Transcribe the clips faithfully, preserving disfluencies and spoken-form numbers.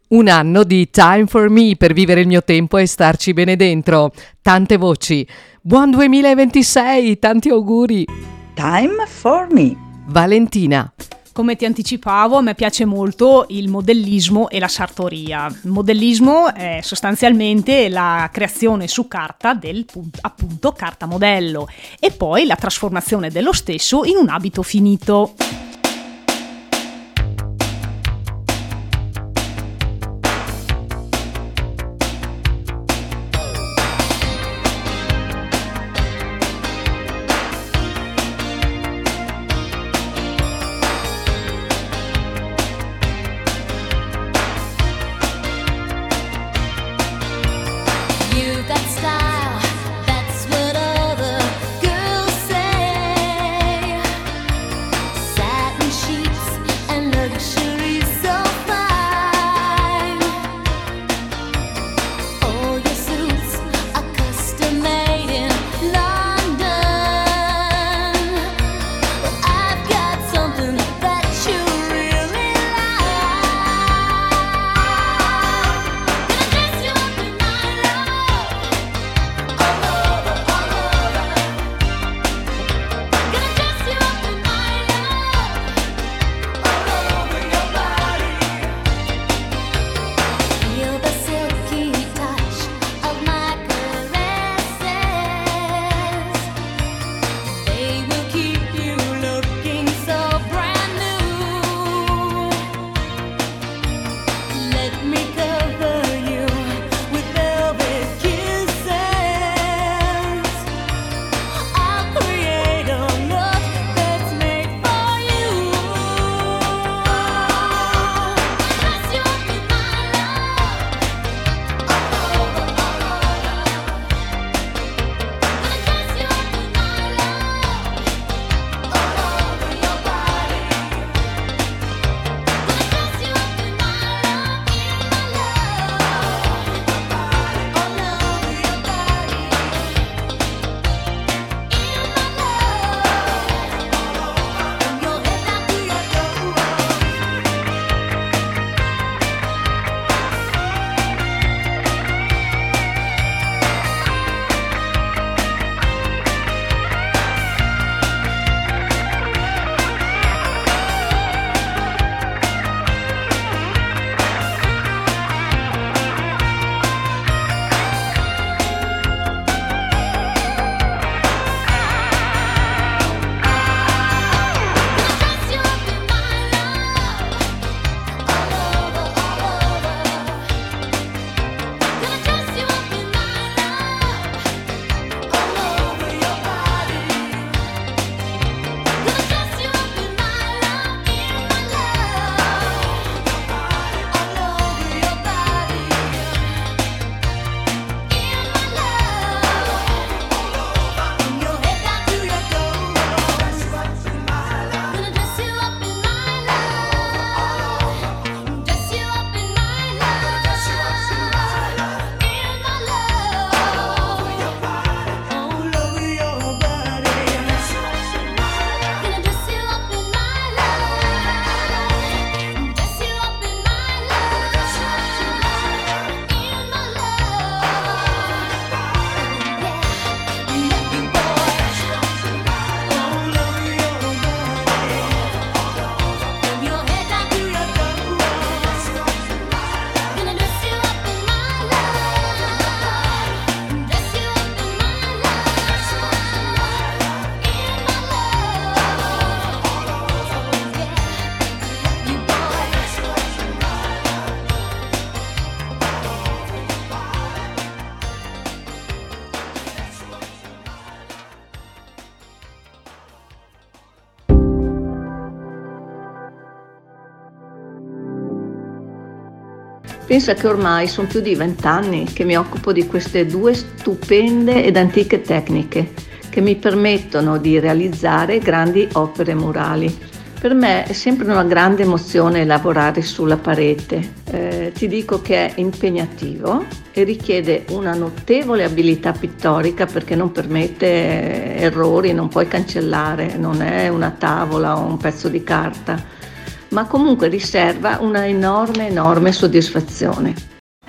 Un anno di Time for Me per vivere il mio tempo e starci bene dentro. Tante voci. Buon duemilaventisei, tanti auguri. Time for Me. Valentina. Come ti anticipavo, a me piace molto il modellismo e la sartoria. Il modellismo è sostanzialmente la creazione su carta del appunto carta modello e poi la trasformazione dello stesso in un abito finito. Pensa che ormai sono più di vent'anni che mi occupo di queste due stupende ed antiche tecniche che mi permettono di realizzare grandi opere murali. Per me è sempre una grande emozione lavorare sulla parete. Eh, ti dico che è impegnativo e richiede una notevole abilità pittorica perché non permette errori, non puoi cancellare, non è una tavola o un pezzo di carta. ma comunque riserva una enorme, enorme soddisfazione.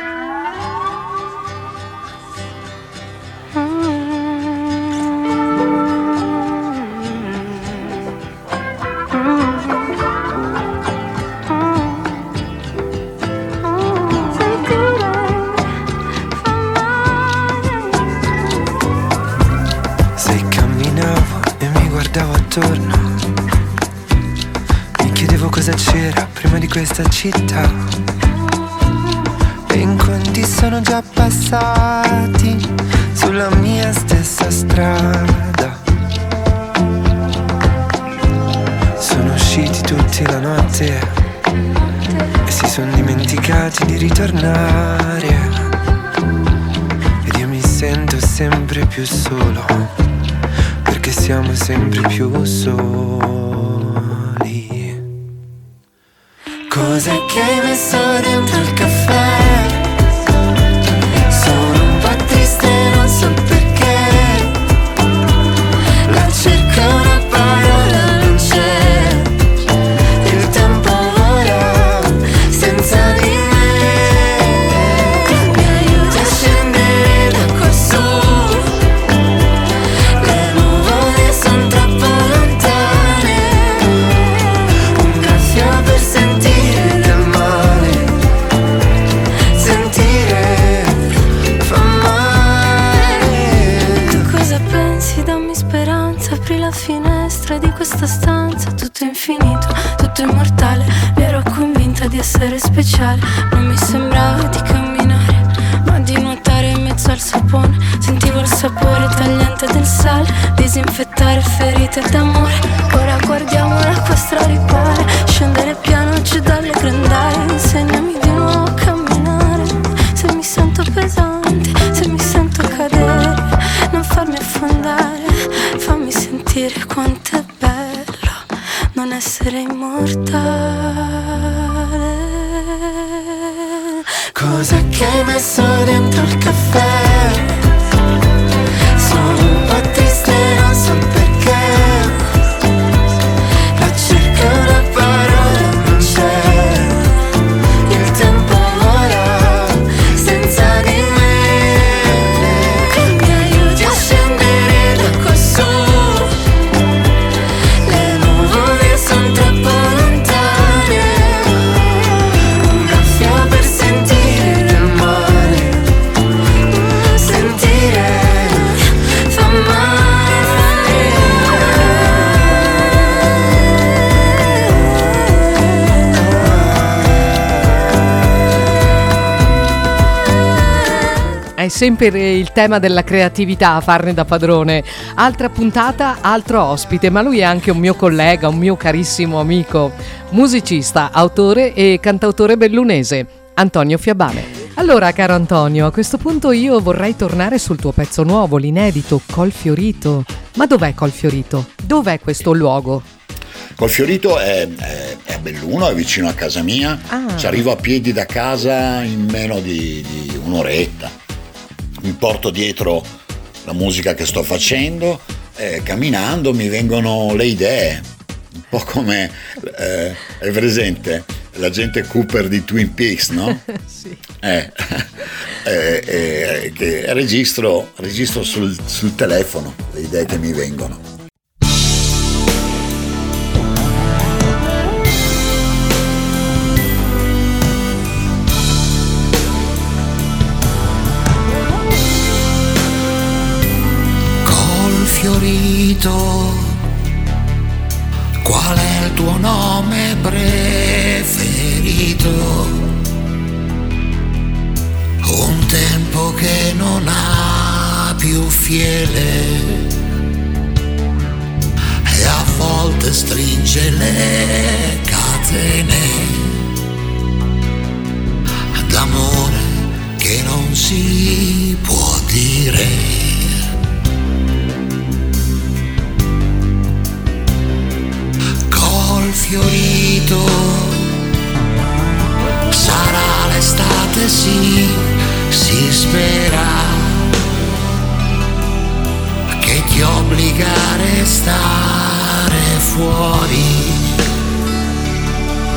Questa città e in quanti sono già passati sulla mia stessa strada, sono usciti tutti la notte e si sono dimenticati di ritornare, ed io mi sento sempre più solo perché siamo sempre più soli. Cos'è che hai messo dentro il caffè? Sono un po' triste, non so perché. La cerco e una parola non c'è. Il tempo vola senza di me. Mi aiuti a scendere da qua su. Le nuvole sono troppo lontane. Un graffio per sentire finestra di questa stanza, tutto infinito, tutto immortale. Mi ero convinta di essere speciale, non mi sembrava di camminare, ma di nuotare in mezzo al sapone. Sentivo il sapore tagliente del sale, disinfettare ferite d'amore. Ora guardiamo l'acqua straripare, scendere piano giù dalle grondaie. Insegnami di nuovo a camminare, se mi sento pesante, se mi sento cadere, non farmi affondare. Fammi sentire quanto è bello non essere immortale. Cos'è che hai messo dentro il caffè? Sono un po' triste, non so perché. La cerco e una parola non c'è. Il tempo vola senza di me. Mi aiuti a scendere da qua su. Le nuvole sono troppo lontane. Un graffio per sentire il mare. Sentire fa È sempre il tema della creatività a farne da padrone. Altra puntata, altro ospite, ma lui è anche un mio collega, un mio carissimo amico, musicista, autore e cantautore bellunese, Antonio Fiabame. Allora, caro Antonio, a questo punto io vorrei tornare sul tuo pezzo nuovo, l'inedito Colfiorito. Ma dov'è Colfiorito? Dov'è questo luogo? Colfiorito è, è, è a Belluno, è vicino a casa mia. Ah. Ci arrivo a piedi da casa in meno di, di un'oretta. Mi porto dietro la musica che sto facendo e camminando mi vengono le idee, un po' come eh, è presente l'agente Cooper di Twin Peaks, no? Sì. Eh, eh, eh, che registro, registro sul, sul telefono le idee che mi vengono. Fiorito, qual è il tuo nome preferito? Un tempo che non ha più fiele e a volte stringe le catene d'amore che non si può dire. Fiorito, sarà l'estate, sì, si spera, che ti obbliga a restare fuori,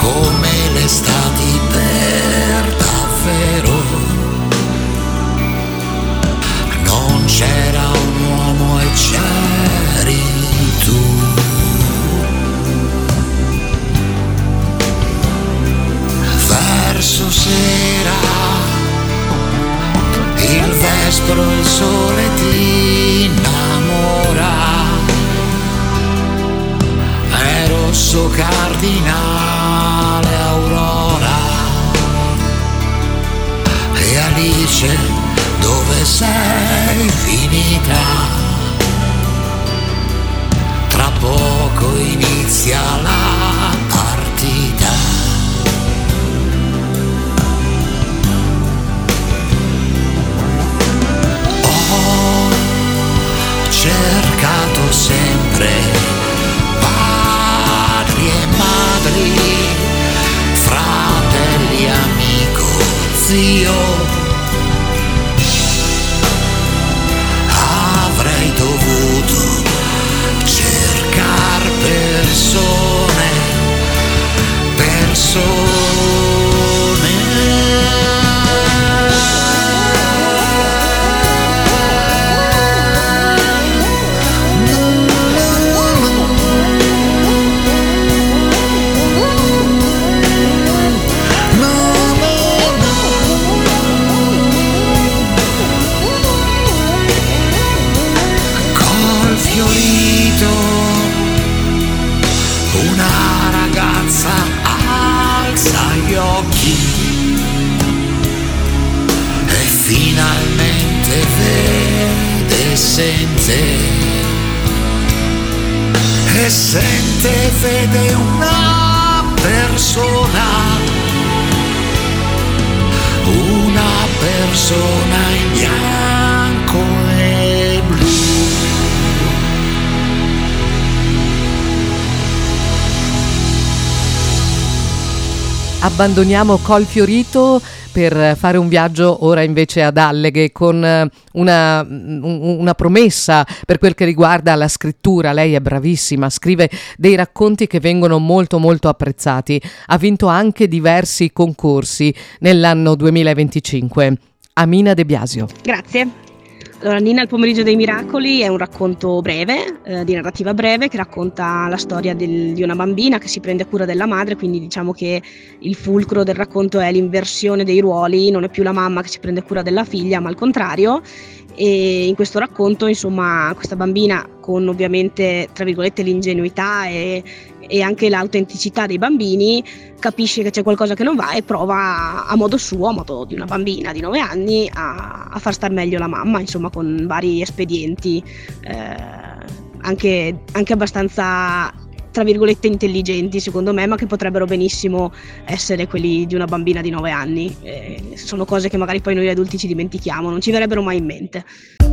come l'estati per davvero. Non c'era un uomo e c'eri tu. Verso sera, il vespro, il sole ti innamora. È rosso cardinale aurora. E Alice, dove sei finita? Tra poco inizia la partita. Cercato sempre padri e madri, fratelli, amico, zio. Avrei dovuto cercare persone, persone. Una ragazza alza gli occhi e finalmente vede e sente, e sente e vede una persona, una persona in bianco e blu. Abbandoniamo Colfiorito per fare un viaggio ora invece ad Alleghe con una, una promessa per quel che riguarda la scrittura. Lei è bravissima, scrive dei racconti che vengono molto molto apprezzati. Ha vinto anche diversi concorsi nell'anno duemilaventicinque. Amina De Biasio. Grazie. Allora, Nina il pomeriggio dei miracoli è un racconto breve, eh, di narrativa breve, che racconta la storia del, di una bambina che si prende cura della madre, quindi diciamo che il fulcro del racconto è l'inversione dei ruoli, non è più la mamma che si prende cura della figlia, ma al contrario. E in questo racconto, insomma, questa bambina, con ovviamente tra virgolette l'ingenuità e, e anche l'autenticità dei bambini, capisce che c'è qualcosa che non va e prova a modo suo, a modo di una bambina di nove anni, a, a far star meglio la mamma, insomma, con vari espedienti eh, anche, anche abbastanza tra virgolette intelligenti secondo me, ma che potrebbero benissimo essere quelli di una bambina di nove anni. Eh, sono cose che magari poi noi adulti ci dimentichiamo, non ci verrebbero mai in mente.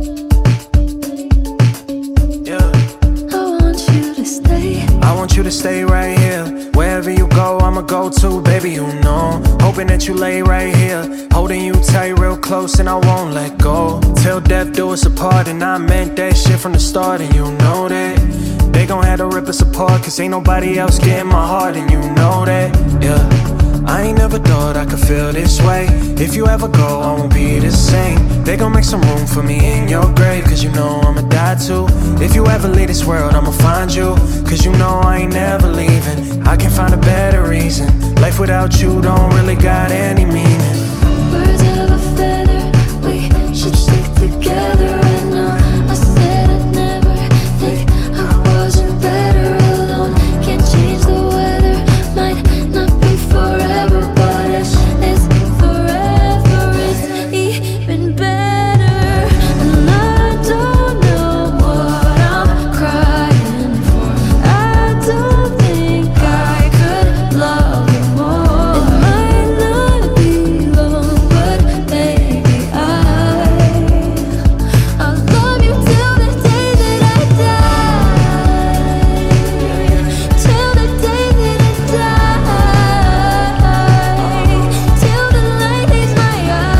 I want you to stay right here. Wherever you go, I'ma go too, baby, you know. Hoping that you lay right here, holding you tight real close and I won't let go. Till death do us apart, and I meant that shit from the start, and you know that. They gon' have to rip us apart, cause ain't nobody else getting my heart, and you know that, yeah. I ain't never thought I could feel this way. If you ever go, I won't be the same. They gon' make some room for me in your grave, cause you know I'ma die too. If you ever leave this world, I'ma find you, cause you know I ain't never leaving. I can't find a better reason. Life without you don't really got any meaning. Birds of a feather, we should stick together. And uh, I said I'd never think I wasn't better alone. Can't change the weather, might not be forever, but it's, it's forever, it's even better. And I don't know what I'm crying for. I don't think I could love you more. It might not be long, but baby, I I'll love you till the day that I die. Till the day that I die. Till the light leaves my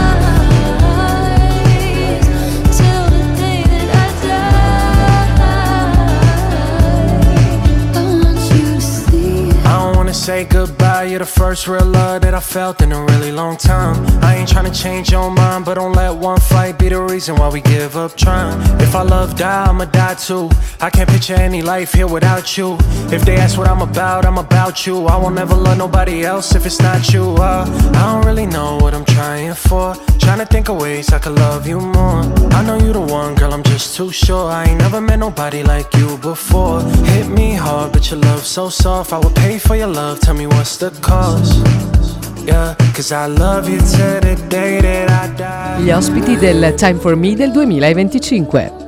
eyes. Till the day that I die. I want you to see. I don't wanna say goodbye, you're the first real love that I felt in a really long time. I ain't tryna change your mind, but don't let one fight be the reason why we give up trying. If I love die, I'ma die too. I can't picture any life here without you. If they ask what I'm about, I'm about you. I won't ever love nobody else if it's not you. uh, I don't really know what I'm trying for. Trying to think of ways I could love you more. I know you the one, girl, I'm just too sure. I ain't never met nobody like you before. Hit me hard, but your love so soft. I would pay for your love, tell me what's the cost. Yeah, 'cause I love you till the day that I die. Gli ospiti del Time for Me del duemilaventicinque.